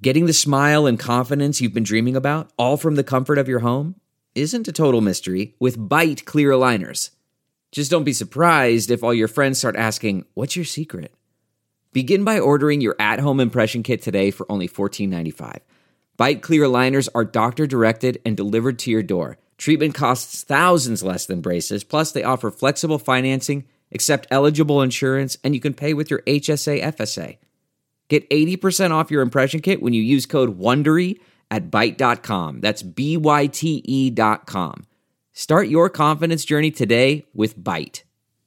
Getting the smile and confidence you've been dreaming about, all from the comfort of your home, isn't a total mystery with Byte clear aligners. Just don't be surprised if all your friends start asking, "What's your secret?" Begin by ordering your at-home impression kit today for only $14.95. Byte clear aligners are doctor-directed and delivered to your door. Treatment costs thousands less than braces, plus they offer flexible financing, accept eligible insurance, and you can pay with your HSA FSA. Get 80% off your impression kit when you use code WONDERY at Byte.com. That's BYTE.com. Start your confidence journey today with Byte.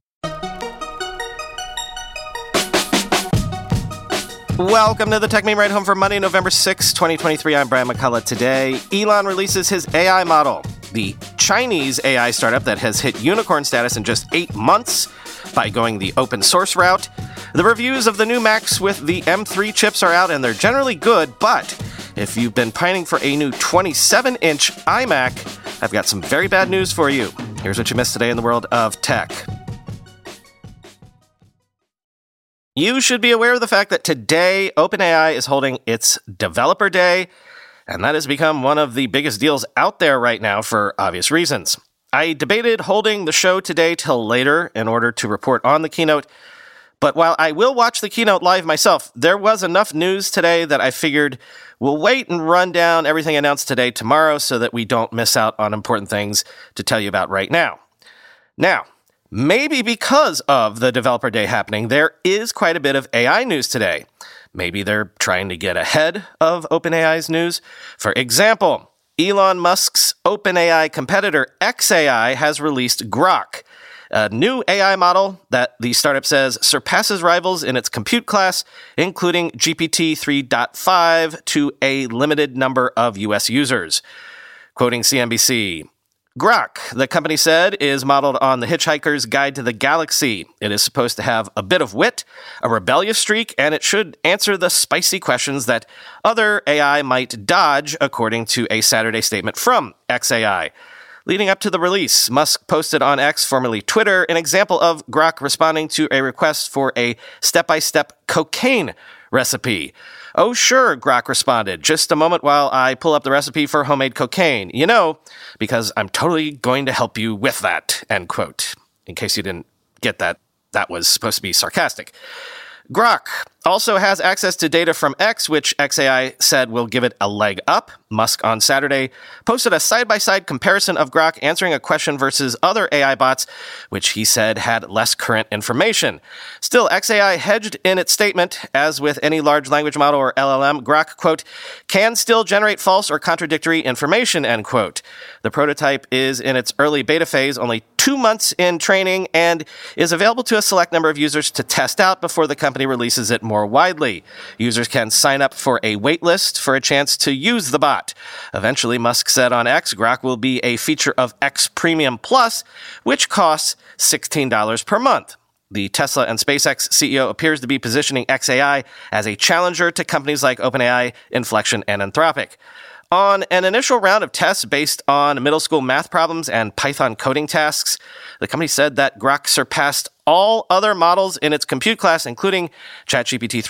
Welcome to the Tech Meme Ride Home for Monday, November 6, 2023. I'm Brian McCullough. Today, Elon releases his AI model, the Chinese AI startup that has hit unicorn status in just 8 months by going the open source route. The reviews of the new Macs with the M3 chips are out, and they're generally good, but if you've been pining for a new 27-inch iMac, I've got some very bad news for you. Here's what you missed today in the world of tech. You should be aware of the fact that today, OpenAI is holding its Developer Day, and that has become one of the biggest deals out there right now for obvious reasons. I debated holding the show today till later in order to report on the keynote, but while I will watch the keynote live myself, there was enough news today that I figured we'll wait and run down everything announced today tomorrow so that we don't miss out on important things to tell you about right now. Now, maybe because of the Developer Day happening, there is quite a bit of AI news today. Maybe they're trying to get ahead of OpenAI's news. For example, Elon Musk's OpenAI competitor xAI has released Grok, a new AI model that the startup says surpasses rivals in its compute class, including GPT 3.5 to a limited number of US users. Quoting CNBC, Grok, the company said, is modeled on The Hitchhiker's Guide to the Galaxy. It is supposed to have a bit of wit, a rebellious streak, and it should answer the spicy questions that other AI might dodge, according to a Saturday statement from xAI. Leading up to the release, Musk posted on X, formerly Twitter, an example of Grok responding to a request for a step-by-step cocaine recipe. "Oh, sure," Grok responded. "Just a moment while I pull up the recipe for homemade cocaine. You know, because I'm totally going to help you with that," end quote. In case you didn't get that, that was supposed to be sarcastic. Grok also has access to data from X, which xAI said will give it a leg up. Musk on Saturday posted a side-by-side comparison of Grok answering a question versus other AI bots, which he said had less current information. Still, xAI hedged in its statement, as with any large language model or LLM, Grok, quote, can still generate false or contradictory information, end quote. The prototype is in its early beta phase, only 2 months in training, and is available to a select number of users to test out before the company releases it more widely. Users can sign up for a wait list for a chance to use the bot. Eventually, Musk said on X, Grok will be a feature of X Premium Plus, which costs $16 per month. The Tesla and SpaceX CEO appears to be positioning xAI as a challenger to companies like OpenAI, Inflection, and Anthropic. On an initial round of tests based on middle school math problems and Python coding tasks, the company said that Grok surpassed all other models in its compute class, including ChatGPT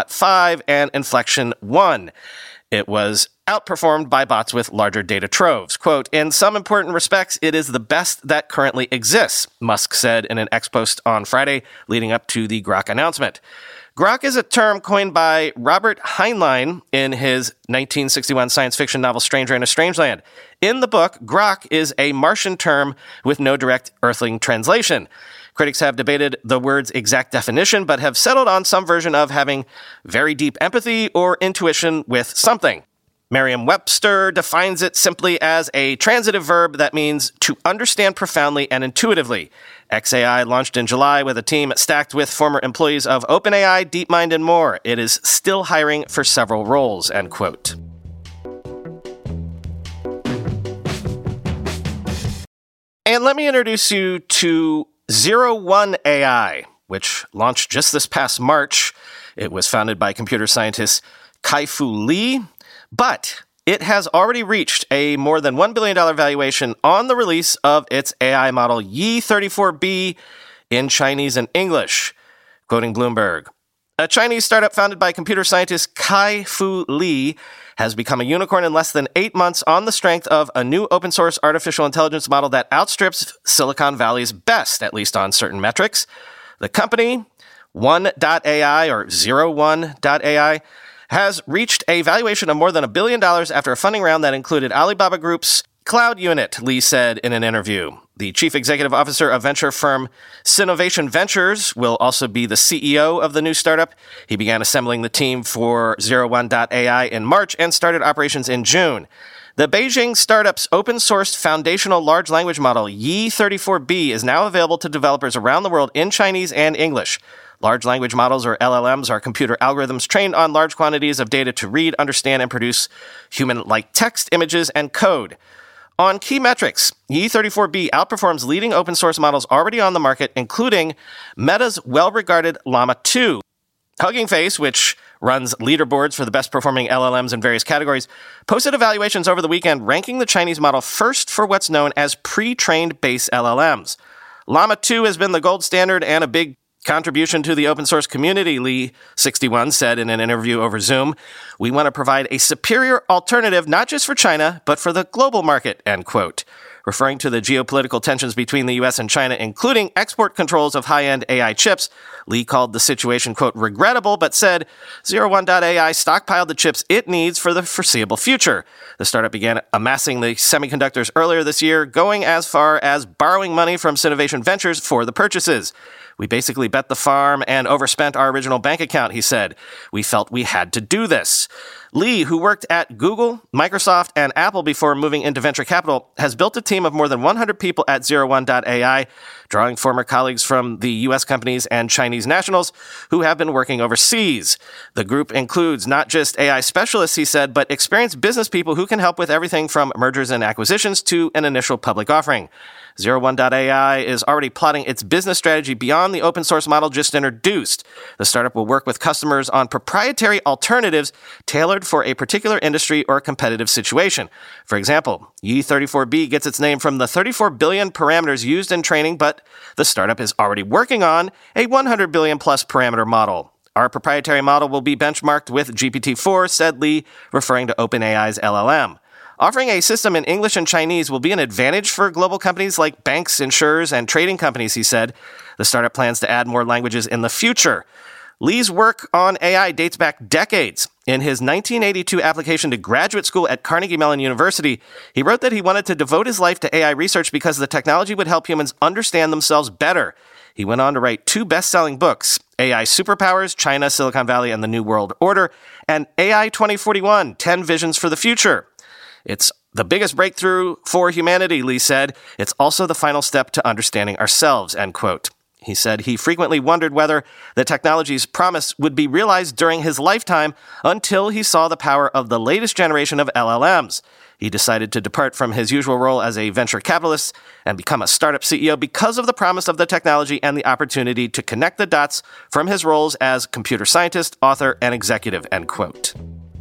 3.5 and Inflection 1. It was outperformed by bots with larger data troves. Quote, in some important respects, it is the best that currently exists, Musk said in an X post on Friday leading up to the Grok announcement. Grok is a term coined by Robert Heinlein in his 1961 science fiction novel Stranger in a Strange Land. In the book, Grok is a Martian term with no direct Earthling translation. Critics have debated the word's exact definition, but have settled on some version of having very deep empathy or intuition with something. Merriam-Webster defines it simply as a transitive verb that means to understand profoundly and intuitively. xAI launched in July with a team stacked with former employees of OpenAI, DeepMind, and more. It is still hiring for several roles, end quote. And let me introduce you to 01 AI, which launched just this past March. It was founded by computer scientist Kai-Fu Lee, but it has already reached a more than $1 billion valuation on the release of its AI model Yi 34B in Chinese and English. Quoting Bloomberg, A Chinese startup founded by computer scientist Kai-Fu Lee has become a unicorn in less than 8 months on the strength of a new open-source artificial intelligence model that outstrips Silicon Valley's best, at least on certain metrics. The company, One.ai or 01.ai, has reached a valuation of more than $1 billion after a funding round that included Alibaba Group's Cloud Unit, Lee said in an interview. The chief executive officer of venture firm Sinovation Ventures will also be the CEO of the new startup. He began assembling the team for 01.ai in March and started operations in June. The Beijing startup's open-sourced foundational large language model, Yi34B, is now available to developers around the world in Chinese and English. Large language models, or LLMs, are computer algorithms trained on large quantities of data to read, understand, and produce human-like text, images, and code. On key metrics, Yi34B outperforms leading open-source models already on the market, including Meta's well-regarded Llama 2. Hugging Face, which runs leaderboards for the best-performing LLMs in various categories, posted evaluations over the weekend ranking the Chinese model first for what's known as pre-trained base LLMs. Llama 2 has been the gold standard and a big contribution to the open source community, Lee61 said in an interview over Zoom. We want to provide a superior alternative not just for China, but for the global market, end quote. Referring to the geopolitical tensions between the U.S. and China, including export controls of high-end AI chips, Lee called the situation, quote, regrettable, but said 01.ai stockpiled the chips it needs for the foreseeable future. The startup began amassing the semiconductors earlier this year, going as far as borrowing money from Sinovation Ventures for the purchases. We basically bet the farm and overspent our original bank account, he said. We felt we had to do this. Lee, who worked at Google, Microsoft, and Apple before moving into venture capital, has built a team of more than 100 people at 01.ai, drawing former colleagues from the U.S. companies and Chinese nationals who have been working overseas. The group includes not just AI specialists, he said, but experienced business people who can help with everything from mergers and acquisitions to an initial public offering. 01.ai is already plotting its business strategy beyond the open source model just introduced. The startup will work with customers on proprietary alternatives tailored for a particular industry or competitive situation. For example, Yi34B gets its name from the 34 billion parameters used in training, but the startup is already working on a 100 billion plus parameter model. Our proprietary model will be benchmarked with GPT-4, said Lee, referring to OpenAI's LLM. Offering a system in English and Chinese will be an advantage for global companies like banks, insurers, and trading companies, he said. The startup plans to add more languages in the future. Lee's work on AI dates back decades. In his 1982 application to graduate school at Carnegie Mellon University, he wrote that he wanted to devote his life to AI research because the technology would help humans understand themselves better. He went on to write 2 best-selling books, AI Superpowers, China, Silicon Valley, and the New World Order, and AI 2041, 10 Visions for the Future. It's the biggest breakthrough for humanity, Lee said. It's also the final step to understanding ourselves, end quote. He said he frequently wondered whether the technology's promise would be realized during his lifetime until he saw the power of the latest generation of LLMs. He decided to depart from his usual role as a venture capitalist and become a startup CEO because of the promise of the technology and the opportunity to connect the dots from his roles as computer scientist, author, and executive, end quote.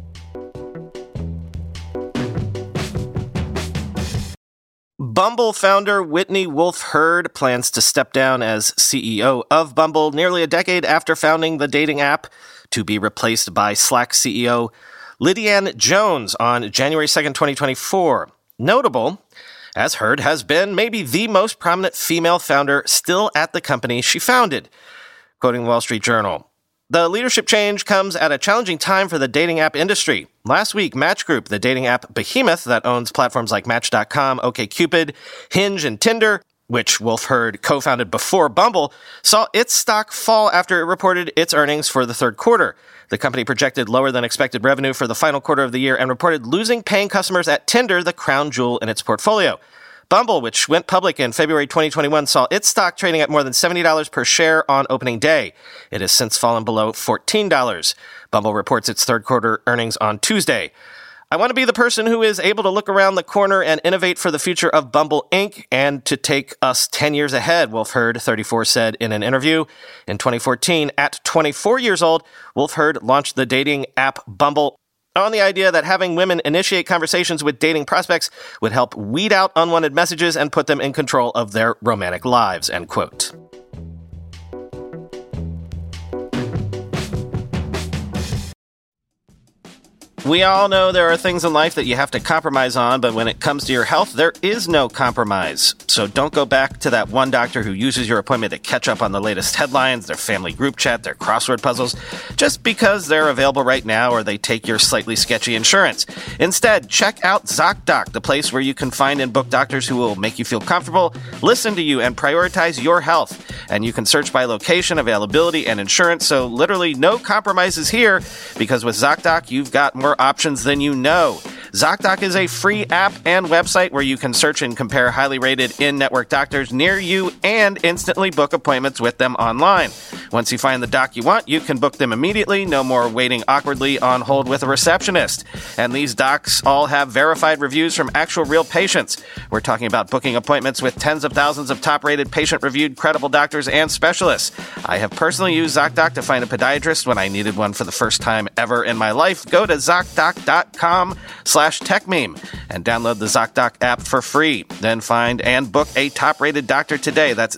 Bumble founder Whitney Wolfe Herd plans to step down as CEO of Bumble nearly a decade after founding the dating app, to be replaced by Slack CEO Lydianne Jones on January 2nd, 2024. Notable, as Herd has been maybe the most prominent female founder still at the company she founded. Quoting the Wall Street Journal, the leadership change comes at a challenging time for the dating app industry. Last week, Match Group, the dating app behemoth that owns platforms like Match.com, OkCupid, Hinge, and Tinder, which Wolfe Herd co-founded before Bumble, saw its stock fall after it reported its earnings for the third quarter. The company projected lower than expected revenue for the final quarter of the year and reported losing paying customers at Tinder, the crown jewel in its portfolio. Bumble, which went public in February 2021, saw its stock trading at more than $70 per share on opening day. It has since fallen below $14. Bumble reports its third quarter earnings on Tuesday. I want to be the person who is able to look around the corner and innovate for the future of Bumble Inc. and to take us 10 years ahead, Wolfe Herd, 34, said in an interview. In 2014, at 24 years old, Wolfe Herd launched the dating app Bumble on the idea that having women initiate conversations with dating prospects would help weed out unwanted messages and put them in control of their romantic lives, end quote. We all know there are things in life that you have to compromise on, but when it comes to your health, there is no compromise. So don't go back to that one doctor who uses your appointment to catch up on the latest headlines, their family group chat, their crossword puzzles, just because they're available right now or they take your slightly sketchy insurance. Instead, check out ZocDoc, the place where you can find and book doctors who will make you feel comfortable, listen to you, and prioritize your health. And you can search by location, availability, and insurance, so literally no compromises here, because with ZocDoc, you've got more options than you know. ZocDoc is a free app and website where you can search and compare highly rated in-network doctors near you and instantly book appointments with them online. Once you find the doc you want, you can book them immediately, no more waiting awkwardly on hold with a receptionist. And these docs all have verified reviews from actual real patients. We're talking about booking appointments with tens of thousands of top-rated, patient-reviewed, credible doctors and specialists. I have personally used ZocDoc to find a podiatrist when I needed one for the first time ever in my life. Go to ZocDoc.com/TechMeme and download the ZocDoc app for free. Then find and book a top-rated doctor today. That's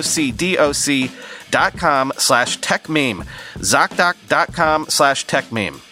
ZocDoc.com/TechMeme. ZocDoc.com/TechMeme.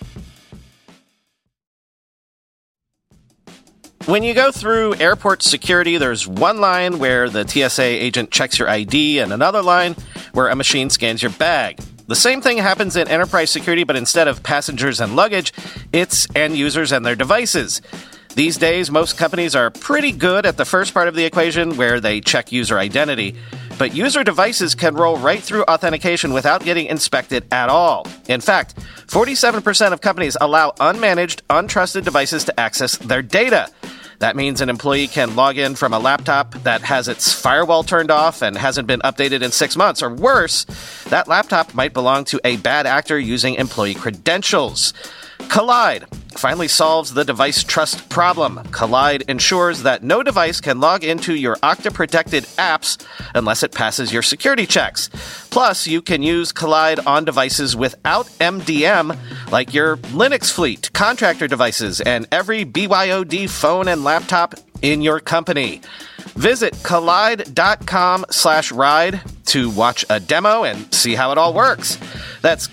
When you go through airport security, there's one line where the TSA agent checks your ID and another line where a machine scans your bag. The same thing happens in enterprise security, but instead of passengers and luggage, it's end users and their devices. These days, most companies are pretty good at the first part of the equation where they check user identity, but user devices can roll right through authentication without getting inspected at all. In fact, 47% of companies allow unmanaged, untrusted devices to access their data. That means an employee can log in from a laptop that has its firewall turned off and hasn't been updated in 6 months. Or worse, that laptop might belong to a bad actor using employee credentials. Kolide finally solves the device trust problem. Kolide ensures that no device can log into your Okta-protected apps unless it passes your security checks. Plus, you can use Kolide on devices without MDM, like your Linux fleet, contractor devices, and every BYOD phone and laptop in your company. Visit Kolide.com/ride to watch a demo and see how it all works. That's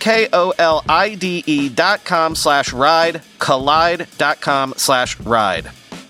KOLIDE.com/ride, Kolide.com/ride.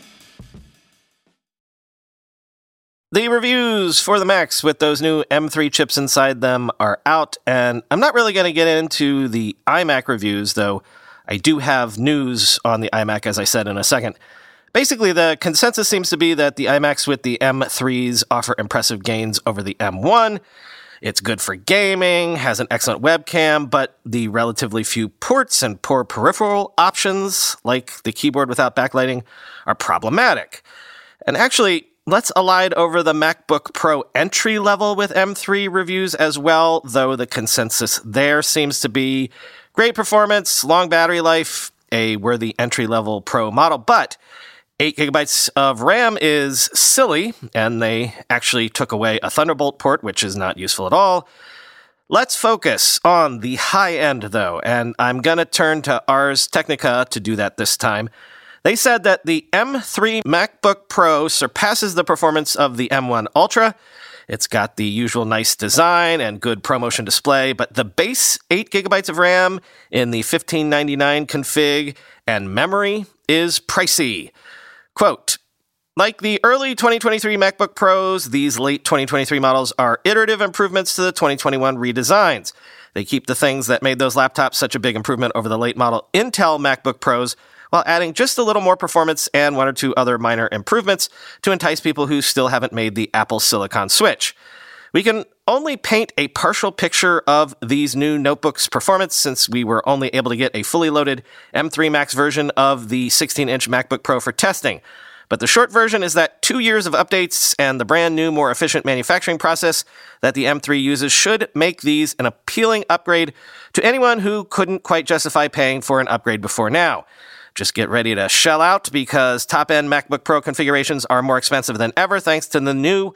The reviews for the Macs with those new M3 chips inside them are out, and I'm not really going to get into the iMac reviews, though I do have news on the iMac, as I said, in a second. Basically, the consensus seems to be that the iMacs with the M3s offer impressive gains over the M1. It's good for gaming, has an excellent webcam, but the relatively few ports and poor peripheral options, like the keyboard without backlighting, are problematic. And actually, let's allied over the MacBook Pro entry level with M3 reviews as well, though the consensus there seems to be great performance, long battery life, a worthy entry-level Pro model, but 8 gigabytes of RAM is silly, and they actually took away a Thunderbolt port, which is not useful at all. Let's focus on the high end, though, and I'm going to turn to Ars Technica to do that this time. They said that the M3 MacBook Pro surpasses the performance of the M1 Ultra. It's got the usual nice design and good ProMotion display, but the base 8 gigabytes of RAM in the $1599 config and memory is pricey. Quote, like the early 2023 MacBook Pros, these late 2023 models are iterative improvements to the 2021 redesigns. They keep the things that made those laptops such a big improvement over the late model Intel MacBook Pros, while adding just a little more performance and one or two other minor improvements to entice people who still haven't made the Apple Silicon switch. We can only paint a partial picture of these new notebooks' performance since we were only able to get a fully loaded M3 Max version of the 16-inch MacBook Pro for testing. But the short version is that 2 years of updates and the brand new, more efficient manufacturing process that the M3 uses should make these an appealing upgrade to anyone who couldn't quite justify paying for an upgrade before now. Just get ready to shell out because top-end MacBook Pro configurations are more expensive than ever thanks to the new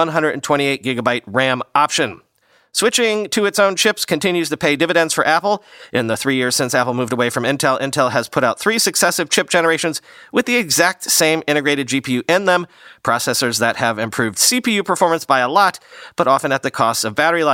128GB RAM option. Switching to its own chips continues to pay dividends for Apple. In the 3 years since Apple moved away from Intel, Intel has put out 3 successive chip generations with the exact same integrated GPU in them, processors that have improved CPU performance by a lot, but often at the cost of battery life.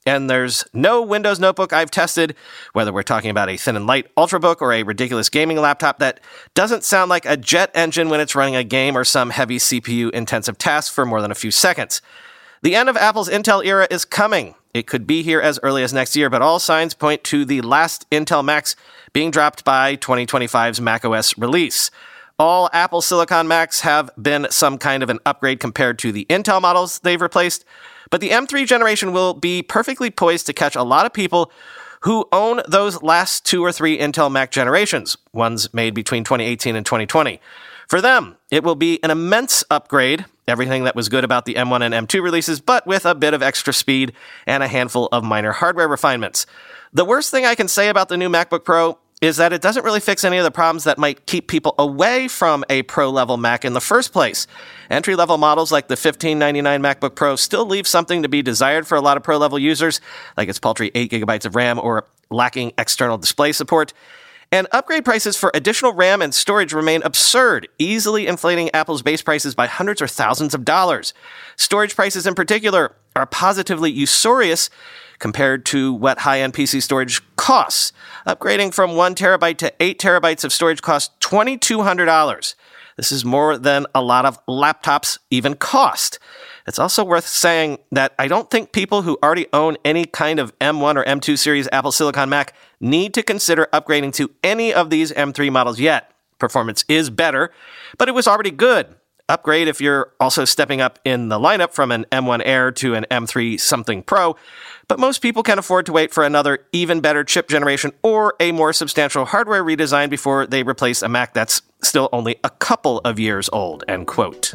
And there's no Windows notebook I've tested, whether we're talking about a thin and light Ultrabook or a ridiculous gaming laptop, that doesn't sound like a jet engine when it's running a game or some heavy CPU-intensive task for more than a few seconds. The end of Apple's Intel era is coming. It could be here as early as next year, but all signs point to the last Intel Macs being dropped by 2025's macOS release. All Apple Silicon Macs have been some kind of an upgrade compared to the Intel models they've replaced, but the M3 generation will be perfectly poised to catch a lot of people who own those last 2 or 3 Intel Mac generations, ones made between 2018 and 2020. For them, it will be an immense upgrade, everything that was good about the M1 and M2 releases, but with a bit of extra speed and a handful of minor hardware refinements. The worst thing I can say about the new MacBook Pro is that it doesn't really fix any of the problems that might keep people away from a pro-level Mac in the first place. Entry-level models like the $1,599 MacBook Pro still leave something to be desired for a lot of pro-level users, like its paltry 8 gigabytes of RAM or lacking external display support. And upgrade prices for additional RAM and storage remain absurd, easily inflating Apple's base prices by hundreds or thousands of dollars. Storage prices in particular are positively usurious compared to what high-end PC storage costs. Upgrading from 1 terabyte to 8 terabytes of storage costs $2,200. This is more than a lot of laptops even cost. It's also worth saying that I don't think people who already own any kind of M1 or M2 series Apple Silicon Mac need to consider upgrading to any of these M3 models yet. Performance is better, but it was already good. Upgrade if you're also stepping up in the lineup from an M1 Air to an M3 something Pro, but most people can afford to wait for another even better chip generation or a more substantial hardware redesign before they replace a Mac that's still only a couple of years old, end quote.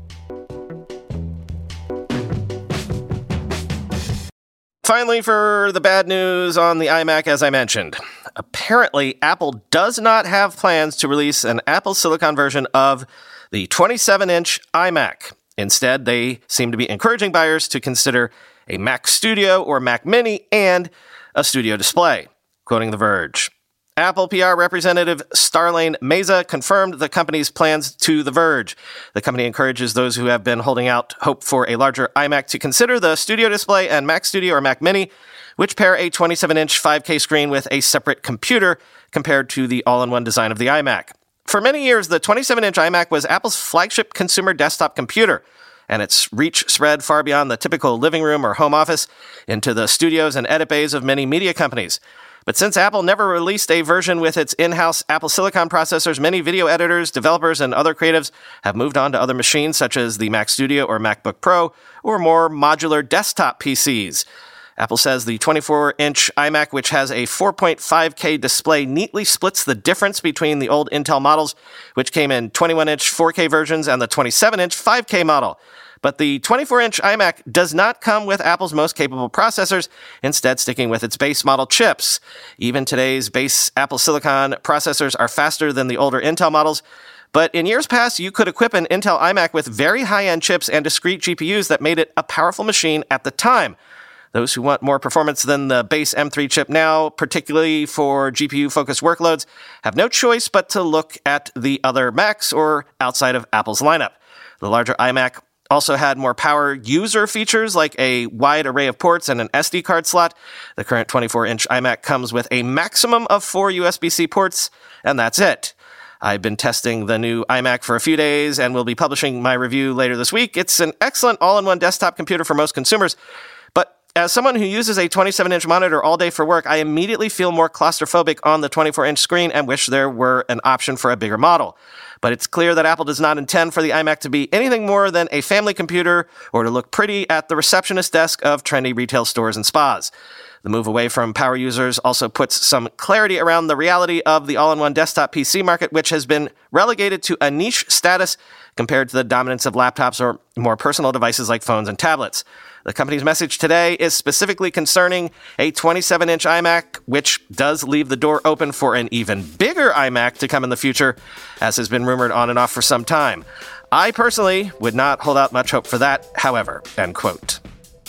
Finally, for the bad news on the iMac, as I mentioned. Apparently, Apple does not have plans to release an Apple Silicon version of the 27-inch iMac. Instead, they seem to be encouraging buyers to consider a Mac Studio or Mac Mini and a Studio display. Quoting The Verge, Apple PR representative Starlane Meza confirmed the company's plans to The Verge. The company encourages those who have been holding out hope for a larger iMac to consider the Studio display and Mac Studio or Mac Mini, which pair a 27-inch 5K screen with a separate computer compared to the all-in-one design of the iMac. For many years, the 27-inch iMac was Apple's flagship consumer desktop computer, and its reach spread far beyond the typical living room or home office into the studios and edit bays of many media companies. But since Apple never released a version with its in-house Apple Silicon processors, many video editors, developers, and other creatives have moved on to other machines such as the Mac Studio or MacBook Pro, or more modular desktop PCs. Apple says the 24-inch iMac, which has a 4.5K display, neatly splits the difference between the old Intel models, which came in 21-inch 4K versions, and the 27-inch 5K model. But the 24-inch iMac does not come with Apple's most capable processors, instead sticking with its base model chips. Even today's base Apple Silicon processors are faster than the older Intel models, but in years past, you could equip an Intel iMac with very high-end chips and discrete GPUs that made it a powerful machine at the time. Those who want more performance than the base M3 chip now, particularly for GPU-focused workloads, have no choice but to look at the other Macs or outside of Apple's lineup. The larger iMac also had more power user features like a wide array of ports and an SD card slot. The current 24-inch iMac comes with a maximum of 4 USB-C ports, and that's it. I've been testing the new iMac for a few days and will be publishing my review later this week. It's an excellent all-in-one desktop computer for most consumers, but as someone who uses a 27-inch monitor all day for work, I immediately feel more claustrophobic on the 24-inch screen and wish there were an option for a bigger model. But it's clear that Apple does not intend for the iMac to be anything more than a family computer or to look pretty at the receptionist desk of trendy retail stores and spas. The move away from power users also puts some clarity around the reality of the all-in-one desktop PC market, which has been relegated to a niche status compared to the dominance of laptops or more personal devices like phones and tablets. The company's message today is specifically concerning a 27-inch iMac, which does leave the door open for an even bigger iMac to come in the future, as has been rumored on and off for some time. I personally would not hold out much hope for that, however, end quote.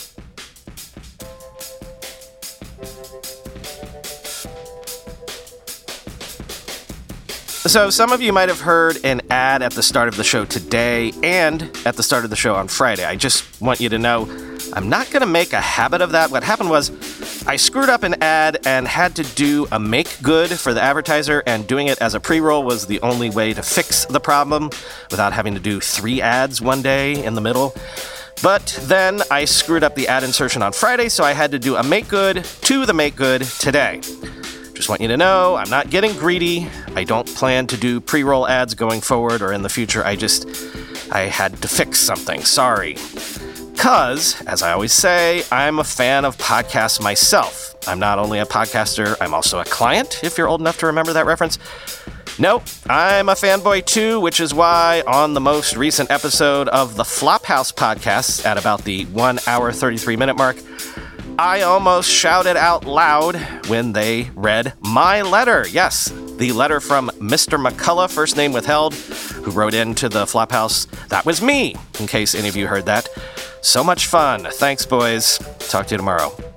So some of you might have heard an ad at the start of the show today and at the start of the show on Friday. I just want you to know I'm not going to make a habit of that. What happened was I screwed up an ad and had to do a make good for the advertiser, and doing it as a pre-roll was the only way to fix the problem without having to do 3 ads one day in the middle. But then I screwed up the ad insertion on Friday, so I had to do a make good to the make good today. Just want you to know, I'm not getting greedy. I don't plan to do pre-roll ads going forward or in the future. I had to fix something. Sorry. Because, as I always say, I'm a fan of podcasts myself. I'm not only a podcaster, I'm also a client, if you're old enough to remember that reference. Nope, I'm a fanboy too, which is why on the most recent episode of the Flophouse podcast, at about the 1 hour, 33-minute mark, I almost shouted out loud when they read my letter. Yes, the letter from Mr. McCullough, first name withheld, who wrote into the Flophouse. That was me, in case any of you heard that. So much fun. Thanks, boys. Talk to you tomorrow.